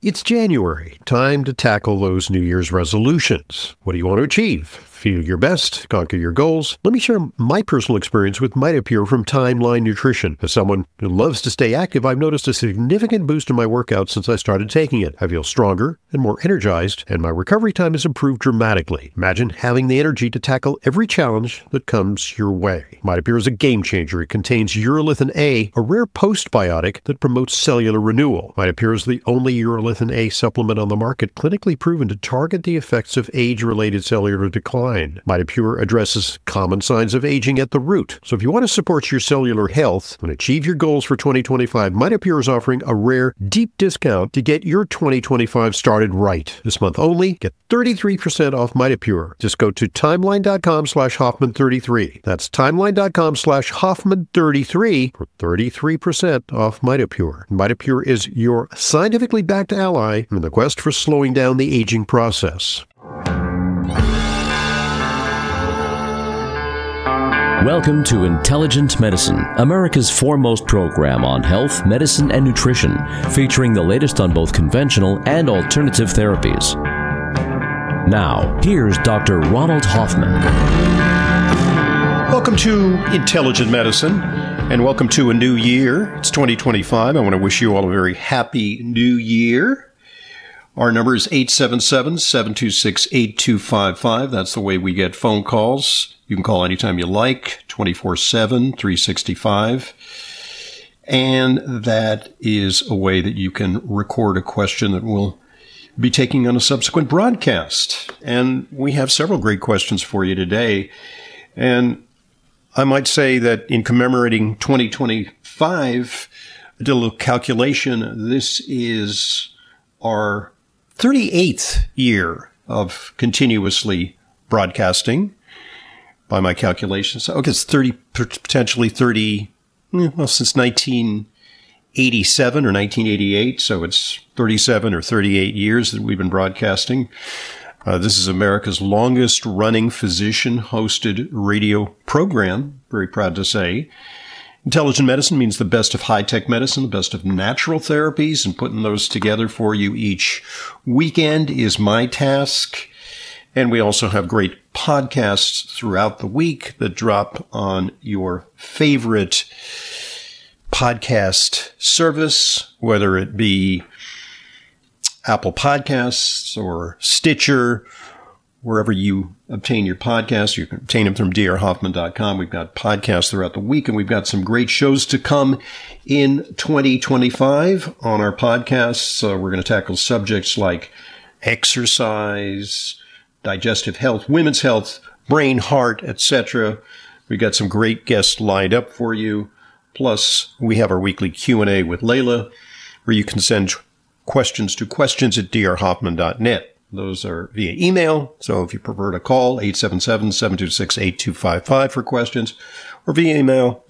It's January, time to tackle those New Year's resolutions. What do you want to achieve? Feel your best, conquer your goals. Let me share my personal experience with Mitopure from Timeline Nutrition. As someone who loves to stay active, I've noticed a significant boost in my workouts since I started taking it. I feel stronger and more energized, and my recovery time has improved dramatically. Imagine having the energy to tackle every challenge that comes your way. Mitopure is a game changer. It contains urolithin A, a rare postbiotic that promotes cellular renewal. Mitopure is the only urolithin A supplement on the market clinically proven to target the effects of age-related cellular decline. Mitopure addresses common signs of aging at the root. So if you want to support your cellular health and achieve your goals for 2025, Mitopure is offering a rare, deep discount to get your 2025 started right. This month only, get 33% off Mitopure. Just go to timeline.com/Hoffman33. That's timeline.com/Hoffman33 for 33% off Mitopure. Mitopure is your scientifically backed ally in the quest for slowing down the aging process. Welcome to Intelligent Medicine, America's foremost program on health, medicine, and nutrition, featuring the latest on both conventional and alternative therapies. Now, here's Dr. Ronald Hoffman. Welcome to Intelligent Medicine, and welcome to a new year. It's 2025. I want to wish you all a very happy new year. Our number is 877-726-8255. That's the way we get phone calls. You can call anytime you like, 24/7, 365. And that is a way that you can record a question that we'll be taking on a subsequent broadcast. And we have several great questions for you today. And I might say that in commemorating 2025, I did a little calculation. This is our 38th year of continuously broadcasting. By my calculations. So, okay, it's potentially 30, since 1987 or 1988. So it's 37 or 38 years that we've been broadcasting. This is America's longest running physician-hosted radio program. Very proud to say. Intelligent medicine means the best of high-tech medicine, the best of natural therapies, and putting those together for you each weekend is my task. And we also have great podcasts throughout the week that drop on your favorite podcast service, whether it be Apple Podcasts or Stitcher, wherever you obtain your podcasts. You can obtain them from drhoffman.com. We've got podcasts throughout the week, and we've got some great shows to come in 2025 on our podcasts. We're going to tackle subjects like exercise, digestive health, women's health, brain, heart, etc. We got some great guests lined up for you. Plus, we have our weekly Q&A with Layla, where you can send questions to questions@drhoffman.net. Those are via email. So if you prefer to call, 877-726-8255 for questions, or via email,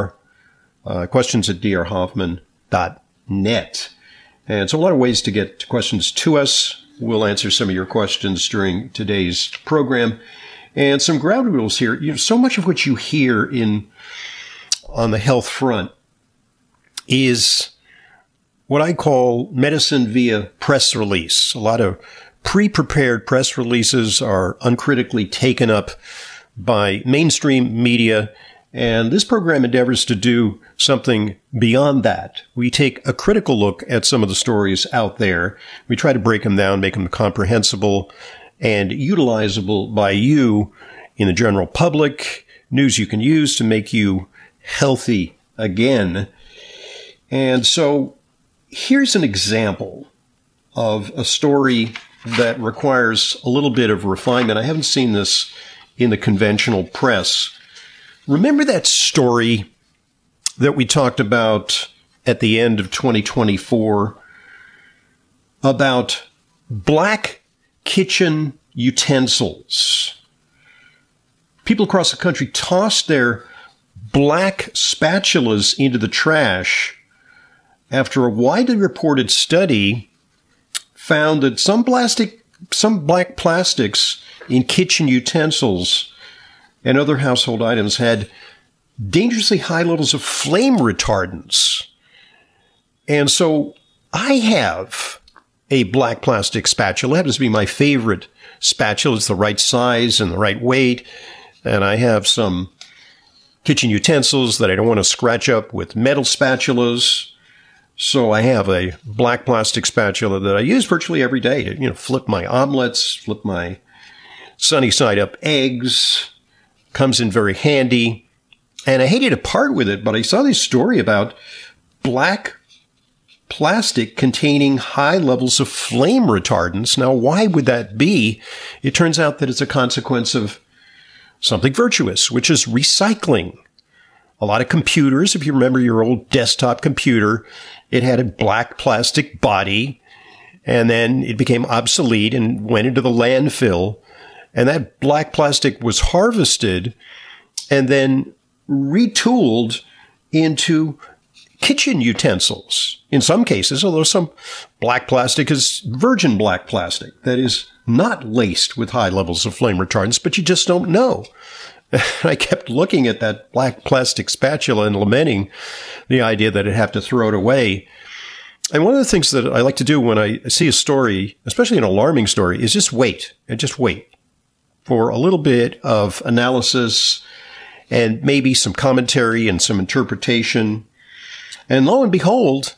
questions@drhoffman.net. And so a lot of ways to get questions to us. We'll answer some of your questions during today's program. And some ground rules here. So much of what you hear on the health front is what I call medicine via press release. A lot of pre-prepared press releases are uncritically taken up by mainstream media. And this program endeavors to do something beyond that. We take a critical look at some of the stories out there. We try to break them down, make them comprehensible and utilizable by you in the general public, news you can use to make you healthy again. And so here's an example of a story that requires a little bit of refinement. I haven't seen this in the conventional press. Remember that story that we talked about at the end of 2024 about black kitchen utensils? People across the country tossed their black spatulas into the trash after a widely reported study found that some black plastics in kitchen utensils and other household items had dangerously high levels of flame retardants. And so I have a black plastic spatula. It happens to be my favorite spatula. It's the right size and the right weight. And I have some kitchen utensils that I don't want to scratch up with metal spatulas. So I have a black plastic spatula that I use virtually every day to, flip my omelets, flip my sunny side up eggs. Comes in very handy. And I hated to part with it, but I saw this story about black plastic containing high levels of flame retardants. Now, why would that be? It turns out that it's a consequence of something virtuous, which is recycling. A lot of computers, if you remember your old desktop computer, it had a black plastic body, and then it became obsolete and went into the landfill. And that black plastic was harvested and then retooled into kitchen utensils. In some cases, although some black plastic is virgin black plastic that is not laced with high levels of flame retardants, but you just don't know. I kept looking at that black plastic spatula and lamenting the idea that I'd have to throw it away. And one of the things that I like to do when I see a story, especially an alarming story, is just wait for a little bit of analysis and maybe some commentary and some interpretation. And lo and behold,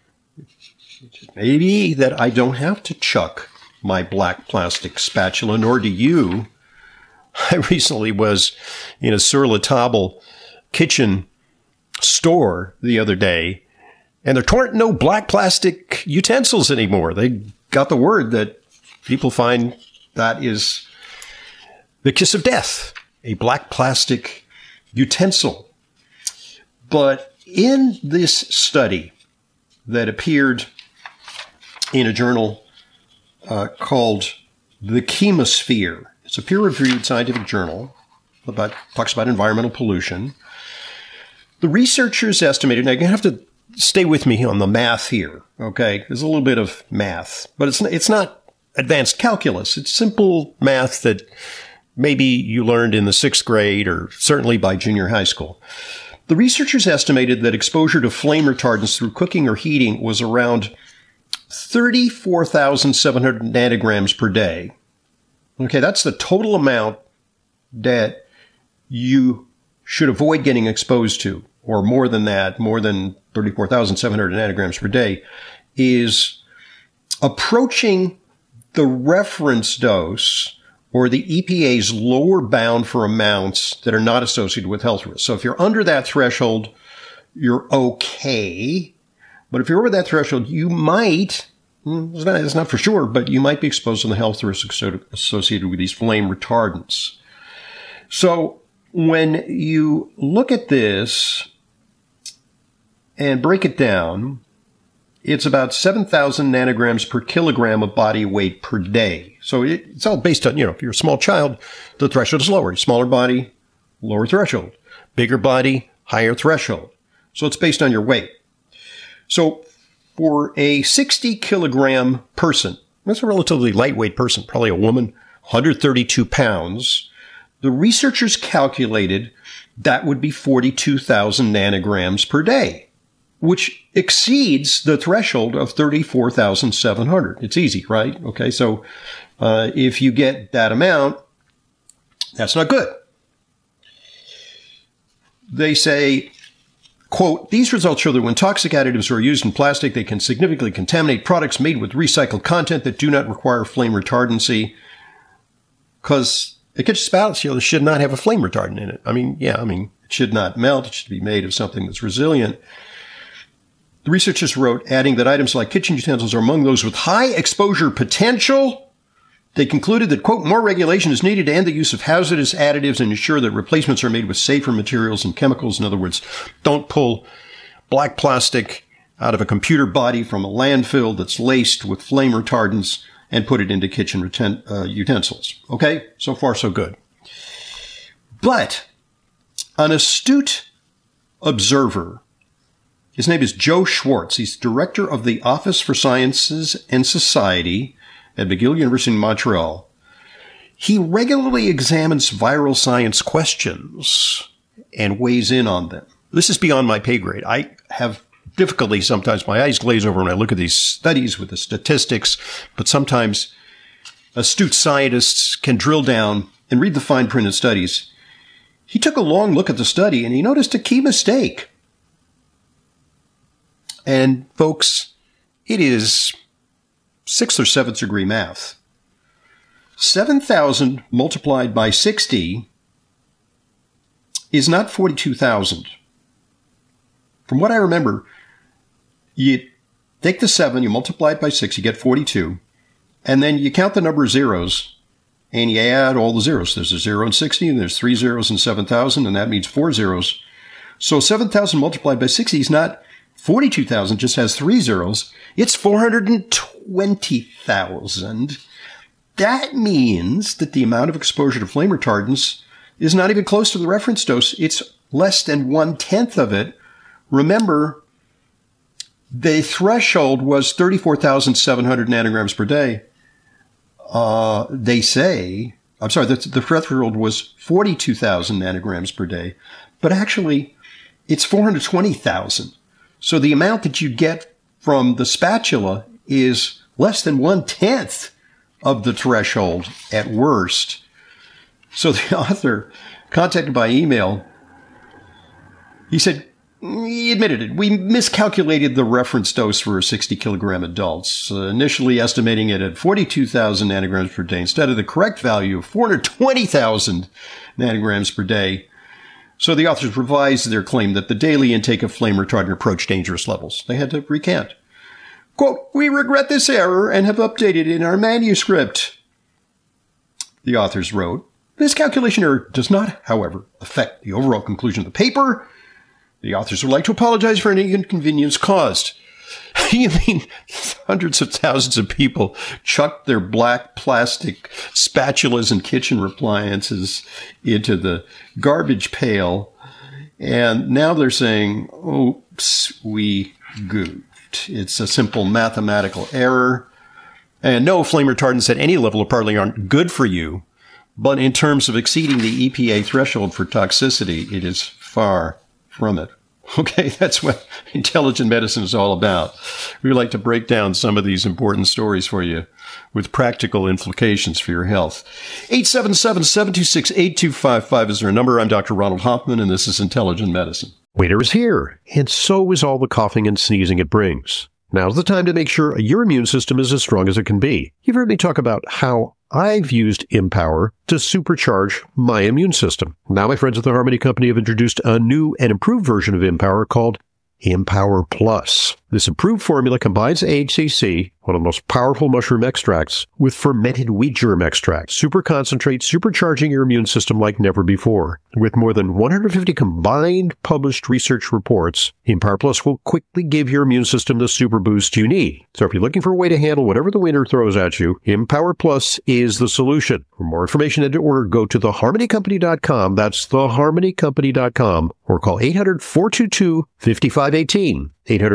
maybe that I don't have to chuck my black plastic spatula, nor do you. I recently was in a Sur La Table kitchen store the other day, and there aren't no black plastic utensils anymore. They got the word that people find that is the kiss of death, a black plastic utensil. But in this study that appeared in a journal called The Chemosphere, it's a peer-reviewed scientific journal talks about environmental pollution. The researchers estimated, now you're going to have to stay with me on the math here, okay? There's a little bit of math, but it's not advanced calculus. It's simple math that maybe you learned in the 6th grade or certainly by junior high school. The researchers estimated that exposure to flame retardants through cooking or heating was around 34,700 nanograms per day. Okay, that's the total amount that you should avoid getting exposed to, or more than that, more than 34,700 nanograms per day, is approaching the reference dose or the EPA's lower bound for amounts that are not associated with health risks. So if you're under that threshold, you're okay. But if you're over that threshold, you might, it's not for sure, but you might be exposed to the health risks associated with these flame retardants. So when you look at this and break it down, it's about 7,000 nanograms per kilogram of body weight per day. So it's all based on, if you're a small child, the threshold is lower. Smaller body, lower threshold. Bigger body, higher threshold. So it's based on your weight. So for a 60 kilogram person, that's a relatively lightweight person, probably a woman, 132 pounds, the researchers calculated that would be 42,000 nanograms per day, which exceeds the threshold of 34,700. It's easy, right? Okay, so if you get that amount, that's not good. They say, quote, these results show that when toxic additives are used in plastic, they can significantly contaminate products made with recycled content that do not require flame retardancy, because it gets spouts, should not have a flame retardant in it. It should not melt. It should be made of something that's resilient. The researchers wrote, adding that items like kitchen utensils are among those with high exposure potential. They concluded that, quote, more regulation is needed to end the use of hazardous additives and ensure that replacements are made with safer materials and chemicals. In other words, don't pull black plastic out of a computer body from a landfill that's laced with flame retardants and put it into kitchen utensils. Okay? So far, so good. But an astute observer, his name is Joe Schwartz. He's director of the Office for Sciences and Society at McGill University in Montreal. He regularly examines viral science questions and weighs in on them. This is beyond my pay grade. I have difficulty sometimes. My eyes glaze over when I look at these studies with the statistics, but sometimes astute scientists can drill down and read the fine print of studies. He took a long look at the study and he noticed a key mistake. And folks, it is 6th or 7th degree math. 7,000 multiplied by 60 is not 42,000. From what I remember, you take the 7, you multiply it by 6, you get 42, and then you count the number of zeros, and you add all the zeros. There's a 0 in 60, and there's 3 zeros in 7,000, and that means 4 zeros. So 7,000 multiplied by 60 is not 42,000, just has 3 zeros. It's 420,000. That means that the amount of exposure to flame retardants is not even close to the reference dose. It's less than 1/10 of it. Remember, the threshold was 34,700 nanograms per day. They say, I'm sorry, the threshold was 42,000 nanograms per day, but actually it's 420,000. So the amount that you get from the spatula is less than 1/10 of the threshold at worst. So the author, contacted by email, he said, he admitted it. We miscalculated the reference dose for 60 kilogram adults, initially estimating it at 42,000 nanograms per day instead of the correct value of 420,000 nanograms per day. So the authors revised their claim that the daily intake of flame retardant approached dangerous levels. They had to recant. Quote, "We regret this error and have updated it in our manuscript," the authors wrote. This calculation error does not, however, affect the overall conclusion of the paper. The authors would like to apologize for any inconvenience caused. You mean hundreds of thousands of people chucked their black plastic spatulas and kitchen appliances into the garbage pail, and now they're saying, oops, we goofed. It's a simple mathematical error. And no, flame retardants at any level apparently aren't good for you, but in terms of exceeding the EPA threshold for toxicity, it is far from it. Okay, that's what intelligent medicine is all about. We like to break down some of these important stories for you with practical implications for your health. 877-726-8255 is our number. I'm Dr. Ronald Hoffman, and this is Intelligent Medicine. Winter is here, and so is all the coughing and sneezing it brings. Now's the time to make sure your immune system is as strong as it can be. You've heard me talk about how I've used Empower to supercharge my immune system. Now my friends at the Harmony Company have introduced a new and improved version of Empower called Empower Plus. This improved formula combines AHCC, one of the most powerful mushroom extracts, with fermented wheat germ extract. Super concentrate, supercharging your immune system like never before. With more than 150 combined published research reports, Empower Plus will quickly give your immune system the super boost you need. So if you're looking for a way to handle whatever the winter throws at you, Empower Plus is the solution. For more information and to order, go to theharmonycompany.com. That's theharmonycompany.com, or call 800-422-5518.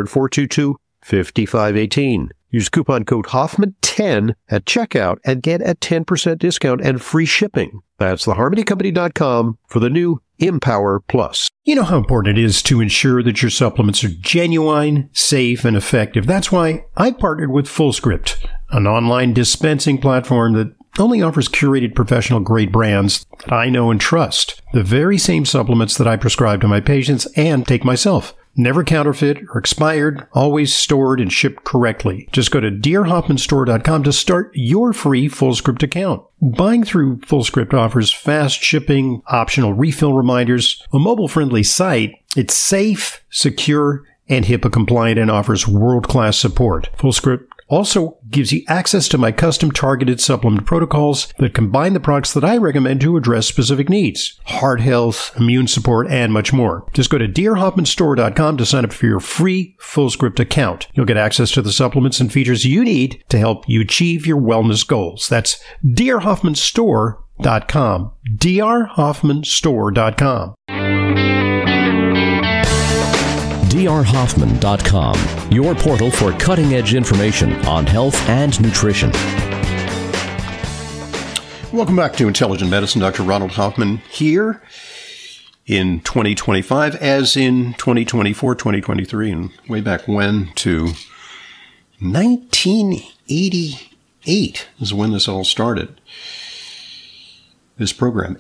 800-422-5518. Use coupon code Hoffman10 at checkout and get a 10% discount and free shipping. That's theharmonycompany.com for the new Empower Plus. You know how important it is to ensure that your supplements are genuine, safe, and effective. That's why I partnered with Fullscript, an online dispensing platform that only offers curated professional-grade brands that I know and trust. The very same supplements that I prescribe to my patients and take myself. Never counterfeit or expired, always stored and shipped correctly. Just go to drhoffmanstore.com to start your free Fullscript account. Buying through Fullscript offers fast shipping, optional refill reminders, a mobile-friendly site. It's safe, secure, and HIPAA compliant and offers world-class support. Fullscript also gives you access to my custom targeted supplement protocols that combine the products that I recommend to address specific needs. Heart health, immune support, and much more. Just go to drhoffmanstore.com to sign up for your free Fullscript account. You'll get access to the supplements and features you need to help you achieve your wellness goals. That's drhoffmanstore.com. drhoffmanstore.com. drhoffman.com, your portal for cutting-edge information on health and nutrition. Welcome back to Intelligent Medicine. Dr. Ronald Hoffman here. in 2025 as in 2024, 2023, and way back when to 1988 is when this all started. This program,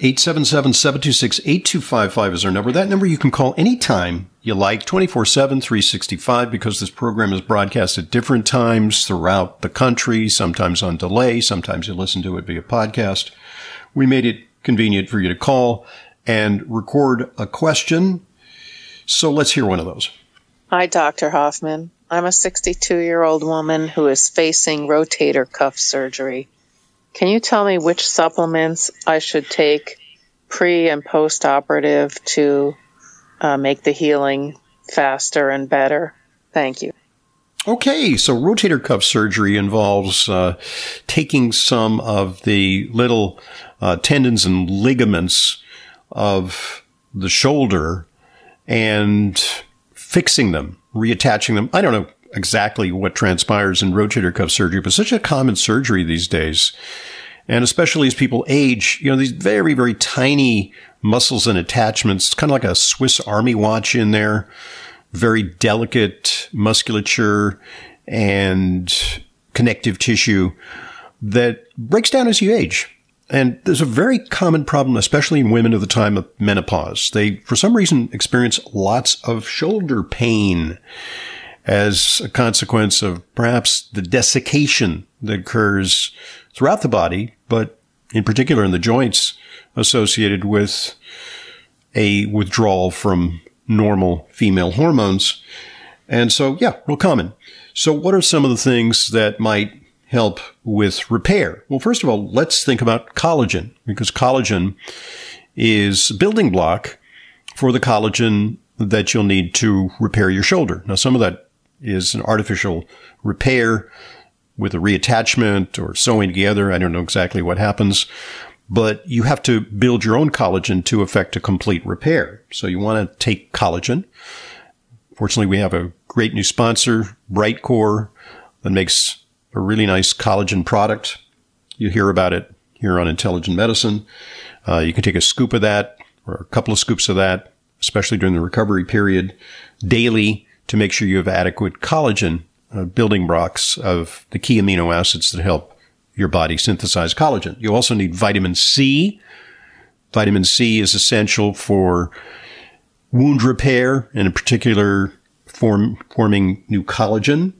877-726-8255 is our number. That number you can call anytime you like, 24/7, 365, because this program is broadcast at different times throughout the country, sometimes on delay, sometimes you listen to it via podcast. We made it convenient for you to call and record a question. So let's hear one of those. Hi, Dr. Hoffman. I'm a 62-year-old woman who is facing rotator cuff surgery. Can you tell me which supplements I should take pre- and post-operative to make the healing faster and better? Thank you. Okay, so rotator cuff surgery involves taking some of the little tendons and ligaments of the shoulder and fixing them, reattaching them. I don't know exactly what transpires in rotator cuff surgery, but such a common surgery these days. And especially as people age, these very, very tiny muscles and attachments, kind of like a Swiss Army watch in there, very delicate musculature and connective tissue that breaks down as you age. And there's a very common problem, especially in women of the time of menopause. They, for some reason, experience lots of shoulder pain as a consequence of perhaps the desiccation that occurs throughout the body, but in particular in the joints associated with a withdrawal from normal female hormones. And so, real common. So what are some of the things that might help with repair? Well, first of all, let's think about collagen, because collagen is a building block for the collagen that you'll need to repair your shoulder. Now, some of that is an artificial repair with a reattachment or sewing together. I don't know exactly what happens, but you have to build your own collagen to effect a complete repair. So you want to take collagen. Fortunately, we have a great new sponsor, Brightcore, that makes a really nice collagen product. You hear about it here on Intelligent Medicine. You can take a scoop of that or a couple of scoops of that, especially during the recovery period, daily, to make sure you have adequate collagen building blocks of the key amino acids that help your body synthesize collagen. You also need vitamin C. Vitamin C is essential for wound repair, and in particular forming new collagen.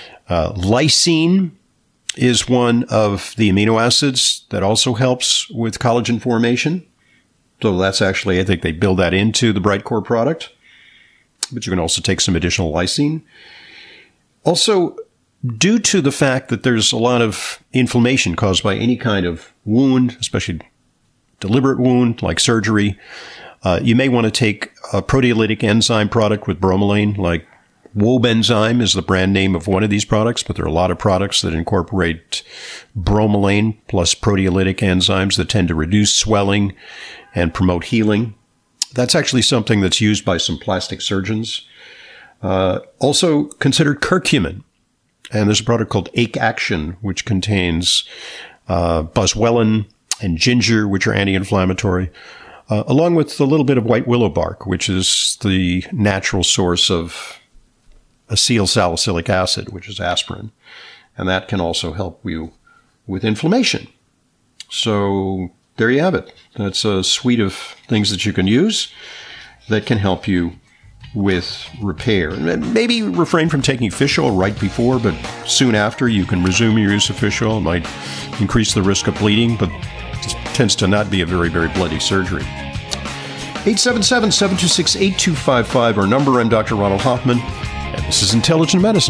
Lysine is one of the amino acids that also helps with collagen formation. So that's actually, I think they build that into the Brightcore product. But you can also take some additional lysine. Also, due to the fact that there's a lot of inflammation caused by any kind of wound, especially deliberate wound like surgery, you may want to take a proteolytic enzyme product with bromelain, like Wobenzyme is the brand name of one of these products, but there are a lot of products that incorporate bromelain plus proteolytic enzymes that tend to reduce swelling and promote healing. That's actually something that's used by some plastic surgeons. Also consider curcumin. And there's a product called Ache Action, which contains boswellia and ginger, which are anti-inflammatory, along with a little bit of white willow bark, which is the natural source of acetylsalicylic acid, which is aspirin. And that can also help you with inflammation. So there you have it. That's a suite of things that you can use that can help you with repair. Maybe refrain from taking fish oil right before, but soon after you can resume your use of fish oil. It might increase the risk of bleeding, but it tends to not be a very, very bloody surgery. 877-726-8255, our number. I'm Dr. Ronald Hoffman, and this is Intelligent Medicine.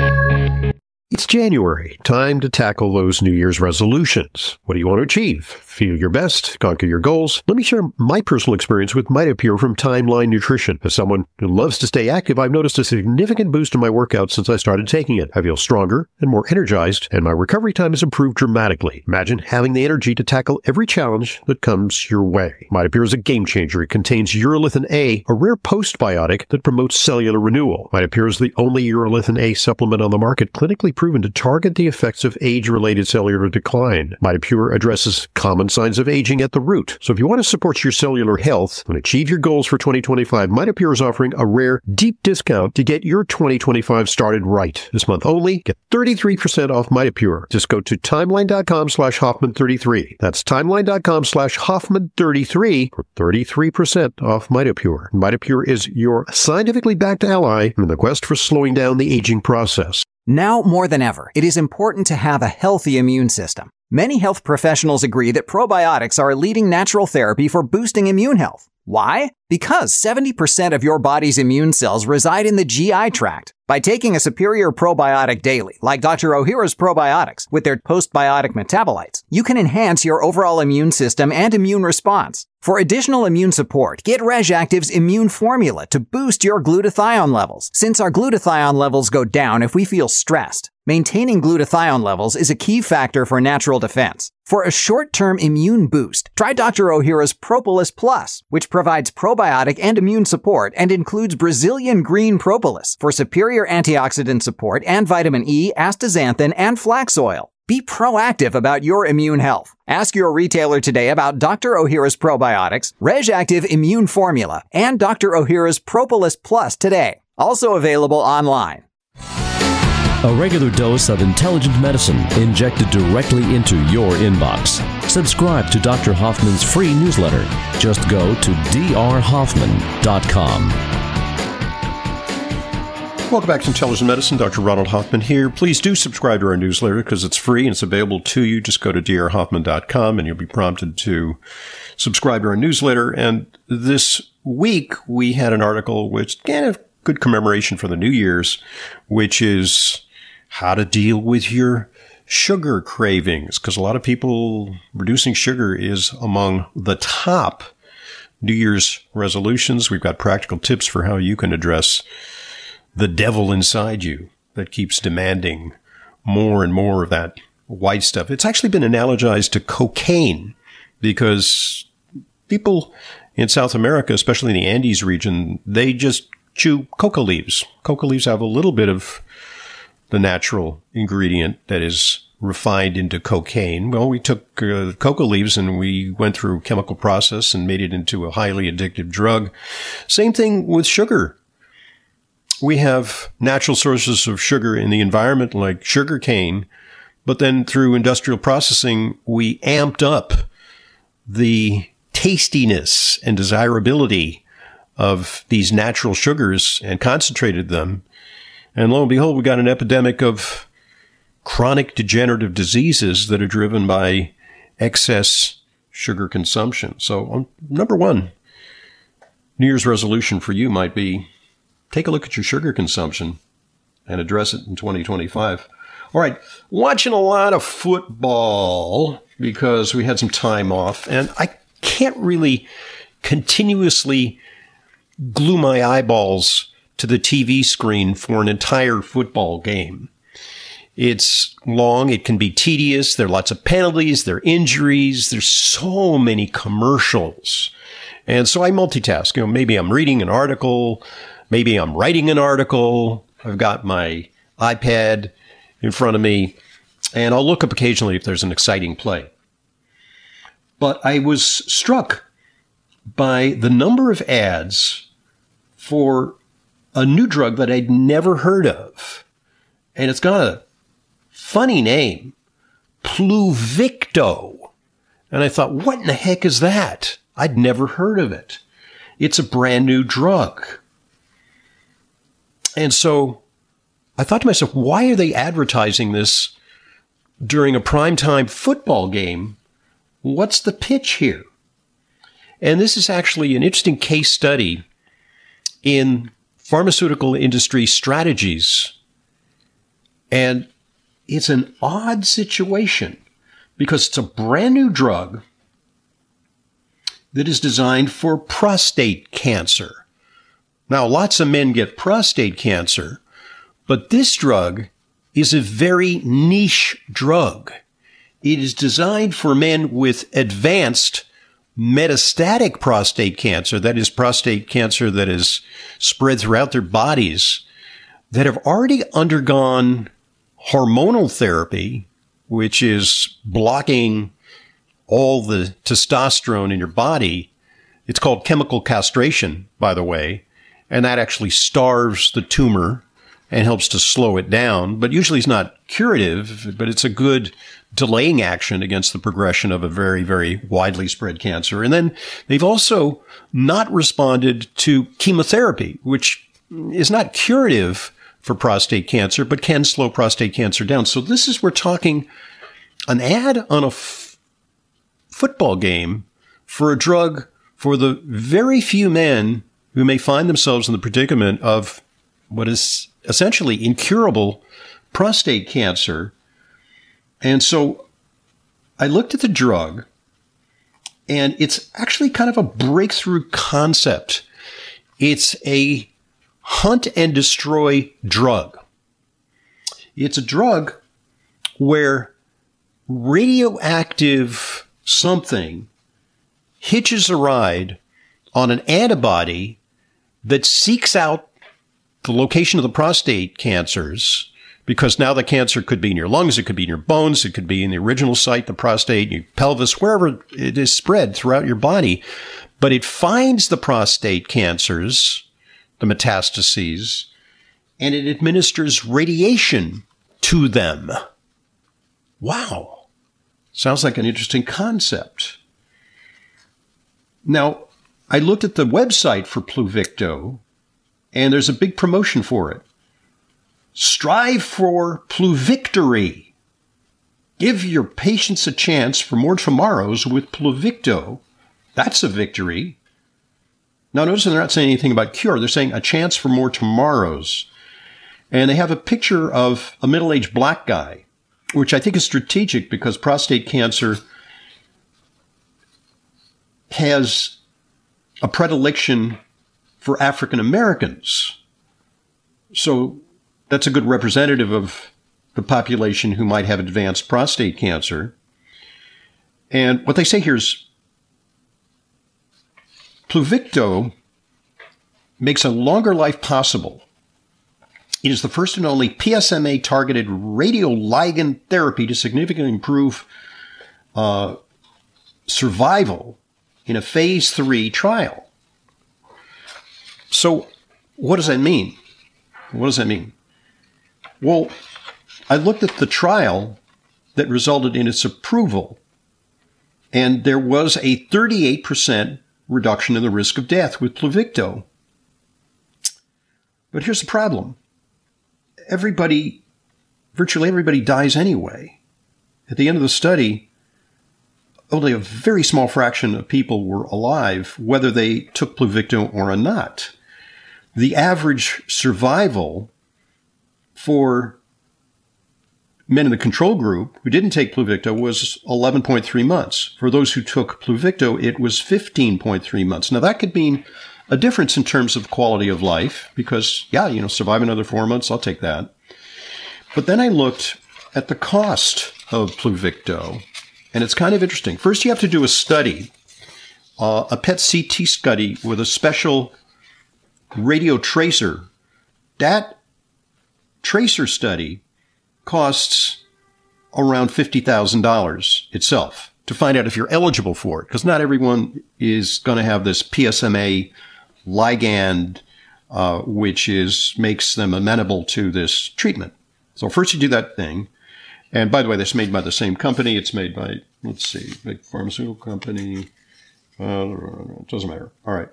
It's January, time to tackle those New Year's resolutions. What do you want to achieve? Feel your best, conquer your goals. Let me share my personal experience with MitoPure from Timeline Nutrition. As someone who loves to stay active, I've noticed a significant boost in my workouts since I started taking it. I feel stronger and more energized, and my recovery time has improved dramatically. Imagine having the energy to tackle every challenge that comes your way. MitoPure is a game changer. It contains urolithin A, a rare postbiotic that promotes cellular renewal. MitoPure is the only urolithin A supplement on the market clinically proven to target the effects of age-related cellular decline. MitoPure addresses common signs of aging at the root. So if you want to support your cellular health and achieve your goals for 2025, MitoPure is offering a rare, deep discount to get your 2025 started right. This month only, get 33% off MitoPure. Just go to timeline.com/Hoffman33. That's timeline.com/Hoffman33 for 33% off MitoPure. MitoPure is your scientifically backed ally in the quest for slowing down the aging process. Now more than ever, it is important to have a healthy immune system. Many health professionals agree that probiotics are a leading natural therapy for boosting immune health. Why? Because 70% of your body's immune cells reside in the GI tract. By taking a superior probiotic daily, like Dr. Ohhira's probiotics with their postbiotic metabolites, you can enhance your overall immune system and immune response. For additional immune support, get RegActive's immune formula to boost your glutathione levels, since our glutathione levels go down if we feel stressed. Maintaining glutathione levels is a key factor for natural defense. For a short-term immune boost, try Dr. Ohhira's Propolis Plus, which provides probiotic and immune support and includes Brazilian green propolis for superior antioxidant support and vitamin E, astaxanthin, and flax oil. Be proactive about your immune health. Ask your retailer today about Dr. Ohhira's probiotics, RegActive Immune Formula, and Dr. Ohhira's Propolis Plus today. Also available online. A regular dose of intelligent medicine injected directly into your inbox. Subscribe to Dr. Hoffman's free newsletter. Just go to drhoffman.com. Welcome back to Intelligent Medicine. Dr. Ronald Hoffman here. Please do subscribe to our newsletter because it's free and it's available to you. Just go to drhoffman.com and you'll be prompted to subscribe to our newsletter. And this week we had an article which kind of good commemoration for the New Year's, which is how to deal with your sugar cravings, because a lot of people, reducing sugar is among the top New Year's resolutions. We've got practical tips for how you can address the devil inside you that keeps demanding more and more of that white stuff. It's actually been analogized to cocaine because people in South America, especially in the Andes region, they just chew coca leaves. Coca leaves have a little bit of the natural ingredient that is refined into cocaine. Well, we took coca leaves and we went through a chemical process and made it into a highly addictive drug. Same thing with sugar. We have natural sources of sugar in the environment like sugar cane, but then through industrial processing, we amped up the tastiness and desirability of these natural sugars and concentrated them. And lo and behold, we got an epidemic of chronic degenerative diseases that are driven by excess sugar consumption. So, number one, New Year's resolution for you might be take a look at your sugar consumption and address it in 2025. All right, watching a lot of football because we had some time off, and I can't really continuously glue my eyeballs to the TV screen for an entire football game. It's long. It can be tedious. There are lots of penalties. There are injuries. There's so many commercials. And so I multitask. Maybe I'm reading an article. Maybe I'm writing an article. I've got my iPad in front of me, and I'll look up occasionally if there's an exciting play. But I was struck by the number of ads for a new drug that I'd never heard of. And it's got a funny name, Pluvicto. And I thought, what in the heck is that? I'd never heard of it. It's a brand new drug. And so I thought to myself, why are they advertising this during a primetime football game? What's the pitch here? And this is actually an interesting case study in pharmaceutical industry strategies. And it's an odd situation because it's a brand new drug that is designed for prostate cancer. Now, lots of men get prostate cancer, but this drug is a very niche drug. It is designed for men with advanced metastatic prostate cancer, that is prostate cancer that is spread throughout their bodies, that have already undergone hormonal therapy, which is blocking all the testosterone in your body. It's called chemical castration, by the way, and that actually starves the tumor and helps to slow it down, but usually it's not curative, but it's a good delaying action against the progression of a very, very widely spread cancer. And then they've also not responded to chemotherapy, which is not curative for prostate cancer, but can slow prostate cancer down. So this is, we're talking an ad on a football game for a drug for the very few men who may find themselves in the predicament of what is essentially incurable prostate cancer. And so I looked at the drug, and it's actually kind of a breakthrough concept. It's a hunt and destroy drug. It's a drug where radioactive something hitches a ride on an antibody that seeks out the location of the prostate cancers, because now the cancer could be in your lungs, it could be in your bones, it could be in the original site, the prostate, your pelvis, wherever it is spread throughout your body. But it finds the prostate cancers, the metastases, and it administers radiation to them. Wow. Sounds like an interesting concept. Now, I looked at the website for Pluvicto, and there's a big promotion for it. Strive for Pluvictory. Give your patients a chance for more tomorrows with Pluvicto. That's a victory. Now, notice they're not saying anything about cure. They're saying a chance for more tomorrows. And they have a picture of a middle-aged black guy, which I think is strategic because prostate cancer has a predilection for African Americans. So that's a good representative of the population who might have advanced prostate cancer. And what they say here is Pluvicto makes a longer life possible. It is the first and only PSMA-targeted radioligand therapy to significantly improve survival in a phase 3 trial. So what does that mean? What does that mean? Well, I looked at the trial that resulted in its approval, and there was a 38% reduction in the risk of death with Pluvicto. But here's the problem. Virtually everybody dies anyway. At the end of the study, only a very small fraction of people were alive, whether they took Pluvicto or not. The average survival for men in the control group who didn't take Pluvicto was 11.3 months. For those who took Pluvicto, it was 15.3 months. Now, that could mean a difference in terms of quality of life because, survive another 4 months, I'll take that. But then I looked at the cost of Pluvicto, and it's kind of interesting. First, you have to do a study, a PET CT study with a special radio tracer. That tracer study costs around $50,000 itself to find out if you're eligible for it, because not everyone is going to have this PSMA ligand, which makes them amenable to this treatment. So first you do that thing. And by the way, this is made by the same company. It's made by, big pharmaceutical company. It doesn't matter. All right.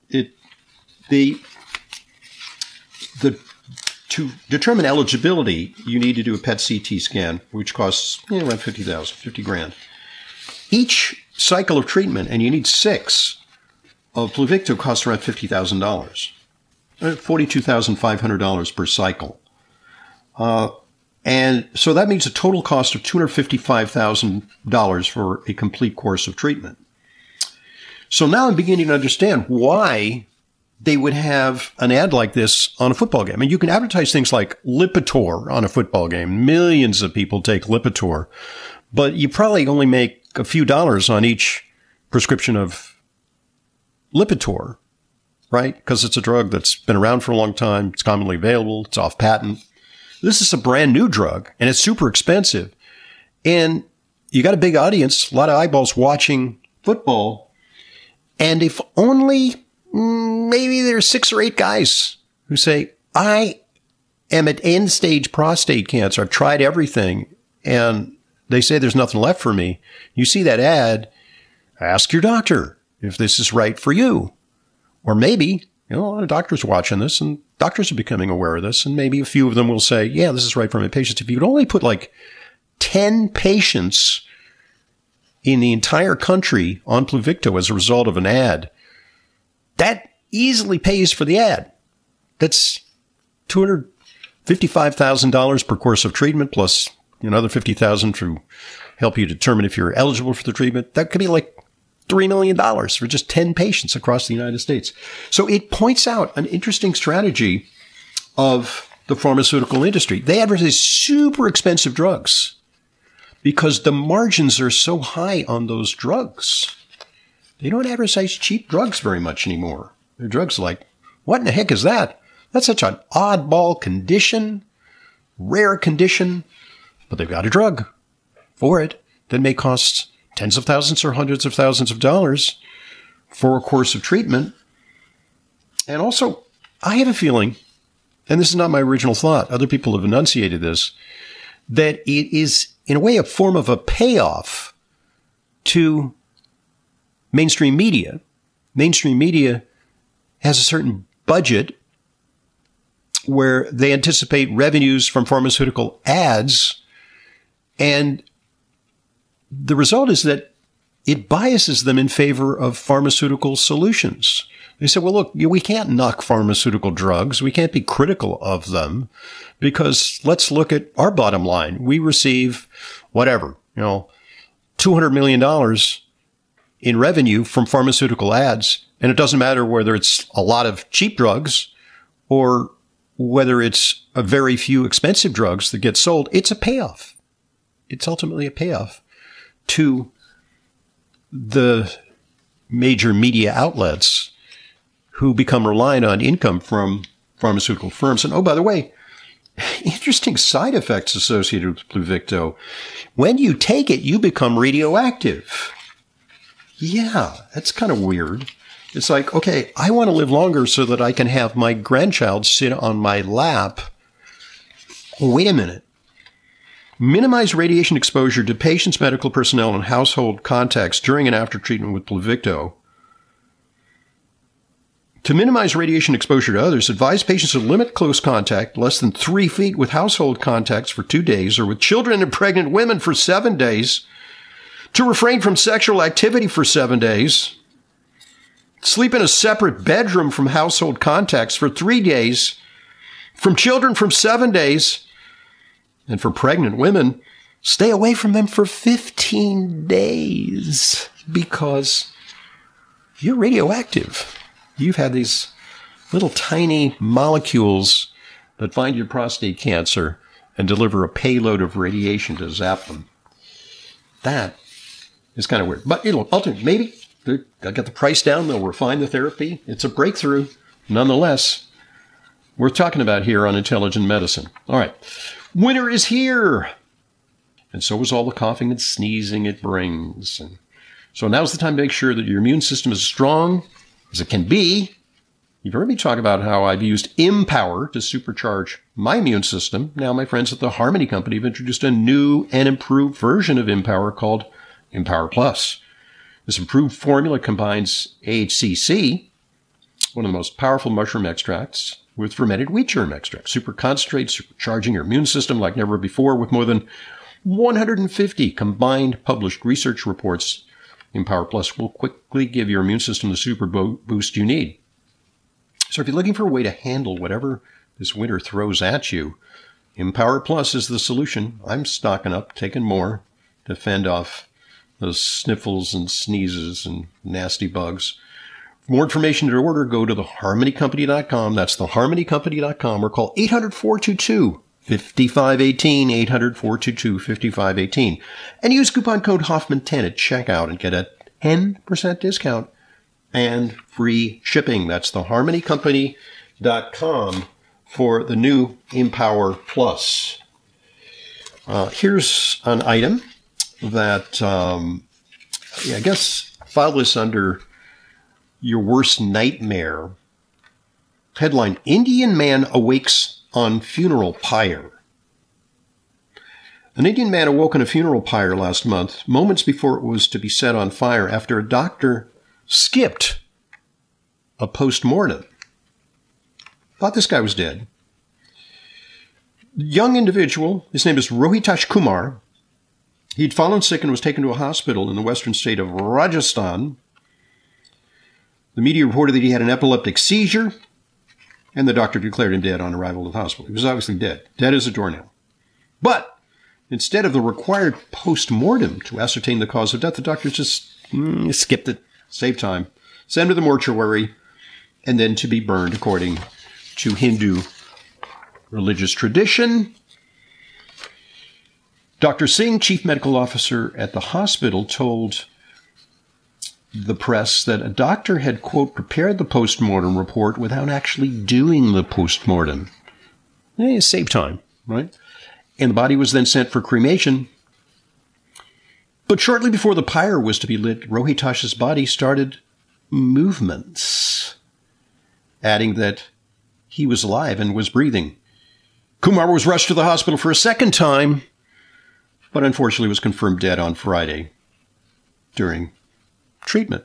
To determine eligibility, you need to do a PET CT scan, which costs around $50,000. Each cycle of treatment, and you need 6 of Pluvicto, costs around $50,000, $42,500 per cycle. And so that means a total cost of $255,000 for a complete course of treatment. So now I'm beginning to understand why they would have an ad like this on a football game. I mean, you can advertise things like Lipitor on a football game. Millions of people take Lipitor, but you probably only make a few dollars on each prescription of Lipitor, right? Because it's a drug that's been around for a long time. It's commonly available. It's off patent. This is a brand new drug, and it's super expensive. And you got a big audience, a lot of eyeballs watching football. And if only maybe there's 6 or 8 guys who say, I am at end-stage prostate cancer. I've tried everything, and they say there's nothing left for me. You see that ad, ask your doctor if this is right for you. Or maybe, a lot of doctors watching this, and doctors are becoming aware of this, and maybe a few of them will say, yeah, this is right for my patients. If you would only put like 10 patients in the entire country on Pluvicto as a result of an ad, that easily pays for the ad. That's $255,000 per course of treatment, plus another $50,000 to help you determine if you're eligible for the treatment. That could be like $3 million for just 10 patients across the United States. So it points out an interesting strategy of the pharmaceutical industry. They advertise super expensive drugs because the margins are so high on those drugs. They don't advertise cheap drugs very much anymore. They're drugs like, what in the heck is that? That's such an oddball condition, rare condition, but they've got a drug for it that may cost tens of thousands or hundreds of thousands of dollars for a course of treatment. And also, I have a feeling, and this is not my original thought, other people have enunciated this, that it is in a way a form of a payoff to mainstream media. Mainstream media has a certain budget where they anticipate revenues from pharmaceutical ads, and the result is that it biases them in favor of pharmaceutical solutions. They say, well, look, we can't knock pharmaceutical drugs. We can't be critical of them because let's look at our bottom line. We receive whatever, $200 million in revenue from pharmaceutical ads. And it doesn't matter whether it's a lot of cheap drugs or whether it's a very few expensive drugs that get sold. It's a payoff. It's ultimately a payoff to the major media outlets who become reliant on income from pharmaceutical firms. And oh, by the way, interesting side effects associated with Pluvicto. When you take it, you become radioactive. Yeah, that's kind of weird. It's like, okay, I want to live longer so that I can have my grandchild sit on my lap. Wait a minute. Minimize radiation exposure to patients, medical personnel, and household contacts during and after treatment with Pluvicto. To minimize radiation exposure to others, advise patients to limit close contact, less than 3 feet, with household contacts for 2 days, or with children and pregnant women for 7 days. To refrain from sexual activity for 7 days. Sleep in a separate bedroom from household contacts for 3 days. From children for 7 days. And for pregnant women, stay away from them for 15 days because you're radioactive. You've had these little tiny molecules that find your prostate cancer and deliver a payload of radiation to zap them. That is kind of weird. But ultimately, maybe they'll get the price down. They'll refine the therapy. It's a breakthrough. Nonetheless, worth talking about here on Intelligent Medicine. All right. Winter is here. And so is all the coughing and sneezing it brings. And so now's the time to make sure that your immune system is as strong as it can be. You've heard me talk about how I've used Empower to supercharge my immune system. Now my friends at the Harmony Company have introduced a new and improved version of Empower called Empower Plus. This improved formula combines AHCC, one of the most powerful mushroom extracts, with fermented wheat germ extract. Super concentrate, supercharging your immune system like never before with more than 150 combined published research reports. Empower Plus will quickly give your immune system the super boost you need. So if you're looking for a way to handle whatever this winter throws at you, Empower Plus is the solution. I'm stocking up, taking more to fend off those sniffles and sneezes and nasty bugs. For more information to order, go to theharmonycompany.com. That's theharmonycompany.com, or call 800-422-5518, 800-422-5518. And use coupon code Hoffman10 at checkout and get a 10% discount and free shipping. That's theharmonycompany.com for the new Empower Plus. Here's an item that, I guess, file this under your worst nightmare. Headline, Indian man awakes on funeral pyre. An Indian man awoke on a funeral pyre last month, moments before it was to be set on fire, after a doctor skipped a post-mortem. Thought this guy was dead. Young individual, his name is Rohitash Kumar. He'd fallen sick and was taken to a hospital in the western state of Rajasthan. The media reported that he had an epileptic seizure, and the doctor declared him dead on arrival at the hospital. He was obviously dead as a doornail. But instead of the required post-mortem to ascertain the cause of death, the doctors just skipped it, saved time, sent him to the mortuary, and then to be burned according to Hindu religious tradition. Dr. Singh, chief medical officer at the hospital, told the press that a doctor had, quote, prepared the post-mortem report without actually doing the post-mortem. Save time, right? And the body was then sent for cremation. But shortly before the pyre was to be lit, Rohitash's body started movements, adding that he was alive and was breathing. Kumar was rushed to the hospital for a second time, but unfortunately was confirmed dead on Friday during treatment.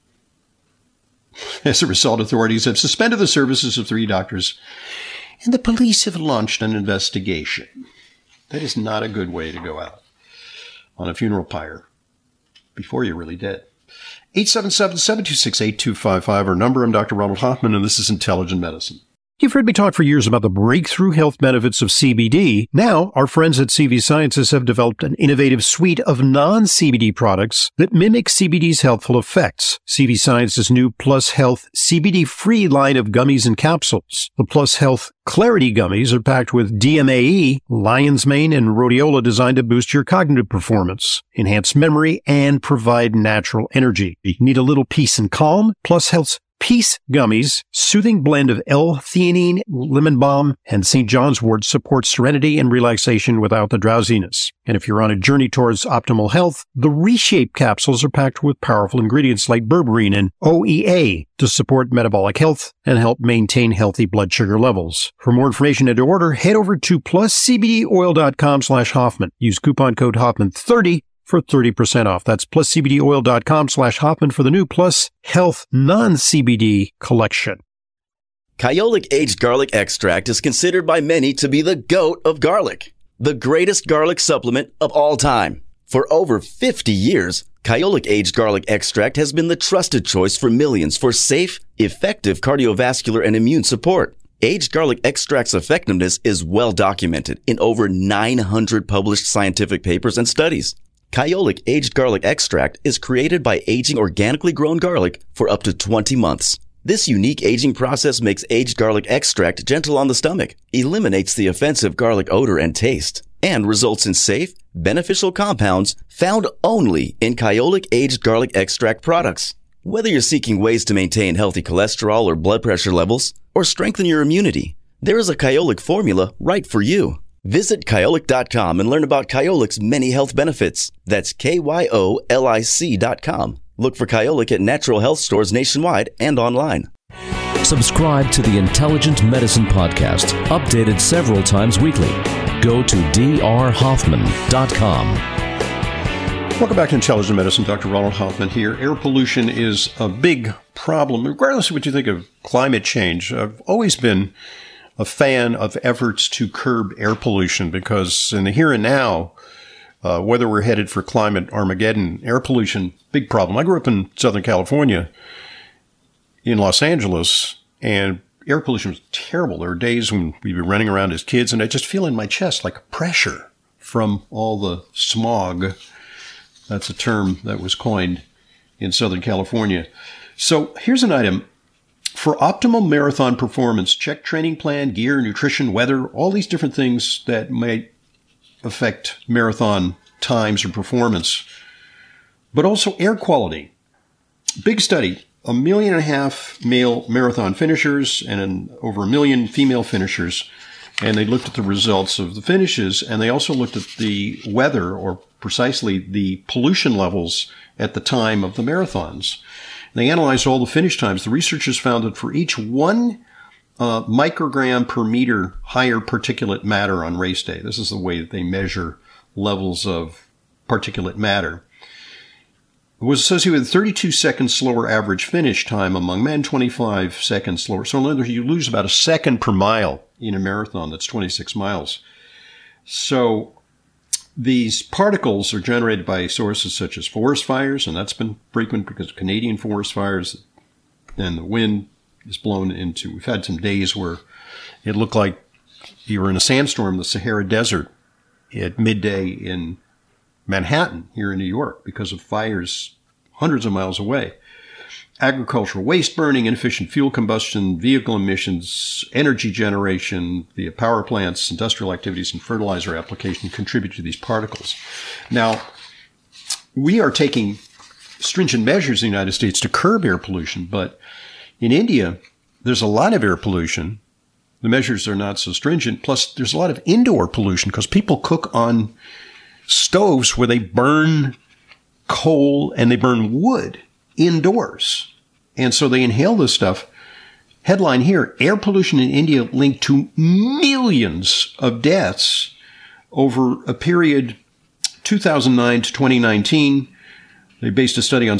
As a result, authorities have suspended the services of 3 doctors, and the police have launched an investigation. That is not a good way to go out on a funeral pyre before you're really dead. 877-726-8255, our number. I'm Dr. Ronald Hoffman, and this is Intelligent Medicine. You've heard me talk for years about the breakthrough health benefits of CBD. Now, our friends at CV Sciences have developed an innovative suite of non-CBD products that mimic CBD's healthful effects. CV Sciences' new Plus Health CBD-free line of gummies and capsules. The Plus Health Clarity gummies are packed with DMAE, lion's mane, and rhodiola designed to boost your cognitive performance, enhance memory, and provide natural energy. You need a little peace and calm. Plus Health's Peace Gummies, soothing blend of L-theanine, lemon balm, and St. John's wort supports serenity and relaxation without the drowsiness. And if you're on a journey towards optimal health, the Reshape capsules are packed with powerful ingredients like berberine and OEA to support metabolic health and help maintain healthy blood sugar levels. For more information and to order, head over to pluscbdoil.com/Hoffman. Use coupon code Hoffman30 for 30% off. That's pluscbdoil.com/Hoffman for the new Plus Health non-CBD collection. Kyolic Aged Garlic Extract is considered by many to be the GOAT of garlic, the greatest garlic supplement of all time. For over 50 years, Kyolic Aged Garlic Extract has been the trusted choice for millions for safe, effective cardiovascular and immune support. Aged Garlic Extract's effectiveness is well documented in over 900 published scientific papers and studies. Kyolic Aged Garlic Extract is created by aging organically grown garlic for up to 20 months. This unique aging process makes aged garlic extract gentle on the stomach, eliminates the offensive garlic odor and taste, and results in safe, beneficial compounds found only in Kyolic Aged Garlic Extract products. Whether you're seeking ways to maintain healthy cholesterol or blood pressure levels, or strengthen your immunity, there is a Kyolic formula right for you. Visit Kyolic.com and learn about Kyolic's many health benefits. That's KYOLIC.com. Look for Kyolic at natural health stores nationwide and online. Subscribe to the Intelligent Medicine Podcast, updated several times weekly. Go to drhoffman.com. Welcome back to Intelligent Medicine. Dr. Ronald Hoffman here. Air pollution is a big problem, regardless of what you think of climate change. I've always been a fan of efforts to curb air pollution because in the here and now, whether we're headed for climate Armageddon, air pollution, big problem. I grew up in Southern California, in Los Angeles, and air pollution was terrible. There were days when we'd be running around as kids, and I just feel in my chest like a pressure from all the smog That's a term that was coined in Southern California. So here's an item. For optimal marathon performance, check training plan, gear, nutrition, weather, all these different things that might affect marathon times or performance. But also air quality. Big study, 1.5 million male marathon finishers and over 1 million female finishers. And they looked at the results of the finishes, and they also looked at the weather, or precisely the pollution levels at the time of the marathons. They analyzed all the finish times. The researchers found that for each 1 microgram per meter higher particulate matter on race day, this is the way that they measure levels of particulate matter, it was associated with 32 seconds slower average finish time among men, 25 seconds slower. So in other words, you lose about a second per mile in a marathon. That's 26 miles. So these particles are generated by sources such as forest fires, and that's been frequent because of Canadian forest fires. And the wind is blown into, we've had some days where it looked like you were in a sandstorm in the Sahara Desert at midday in Manhattan here in New York because of fires hundreds of miles away. Agricultural waste burning, inefficient fuel combustion, vehicle emissions, energy generation, the power plants, industrial activities, and fertilizer application contribute to these particles. Now, we are taking stringent measures in the United States to curb air pollution, but in India, there's a lot of air pollution. The measures are not so stringent. Plus, there's a lot of indoor pollution because people cook on stoves where they burn coal and they burn wood indoors. And so they inhale this stuff. Headline here, air pollution in India linked to millions of deaths over a period 2009 to 2019. They based a study on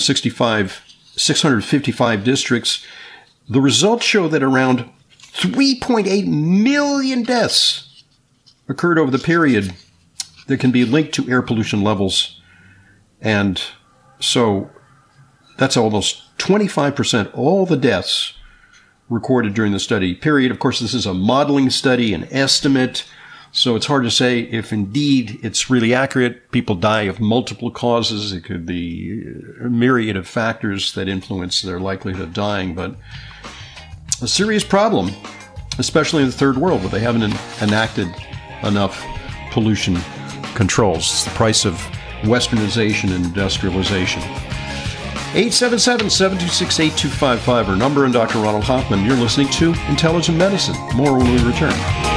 655 districts. The results show that around 3.8 million deaths occurred over the period that can be linked to air pollution levels. And so that's almost 25% all the deaths recorded during the study period. Of course, this is a modeling study, an estimate, so it's hard to say if indeed it's really accurate. People die of multiple causes. It could be a myriad of factors that influence their likelihood of dying, but a serious problem, especially in the third world where they haven't enacted enough pollution controls. It's the price of westernization and industrialization. 877-726-8255, our number, and Dr. Ronald Hoffman. You're listening to Intelligent Medicine. More when we return.